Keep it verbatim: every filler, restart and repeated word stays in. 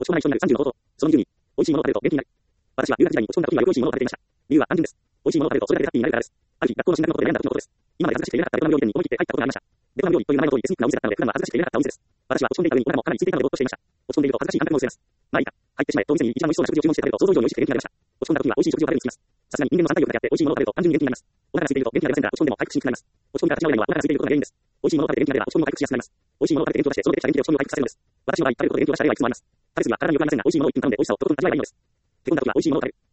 落ち込まない人になるさんじゅうの方法。そのにじゅうに、美味しいものを食べると元気になる。私は留学時代に落ち込んだ時にはよく美味しいものを食べていました。理由は単純です。美味しいものを食べるとそれだけでハッピーになれるからです。ある日、学校の進学のことで悩んだ時のことです。今まで恥ずかしくて言えなかったベトナム料理店に思い切って入ったことがありました。ベトナム料理という名前の通りエスニックなお店だったので、普段は恥ずかしくて言えなかったお店です。私は落ち込んでいた上にオナもかなりついていたのでぼーっとしていました。落ち込んでいると恥ずかしい感覚も薄れます。まあいいか。入ってしまえと店に一番美味しそうな食事を注文して食べると想像以上に美味しくて元気になりました。落ち込んだ時には美味しい食事を食べるにつきます。さすがに人間の三大欲だけあって美味しいものを食べると単純に元気になります。お腹が空いていると元気になりませんが、落ち込んでも回復しにくくなります。落ち込みから立ち直れるのはお腹が空いていることが原因です。美味しいものを食べて元気になれば落ち込みも回復しやすくなります。美味しいものを食べて元気を出して、その出てきた元気で落ち込みを回復させるのです。私の場合、食べることで元気を出した例はいくつもあります。食べ過ぎは体に良くありませんが、美味しいものを一品頼んで美味しさをとことん味わえばいいのです。手込んだ時は美味しいものを食べる。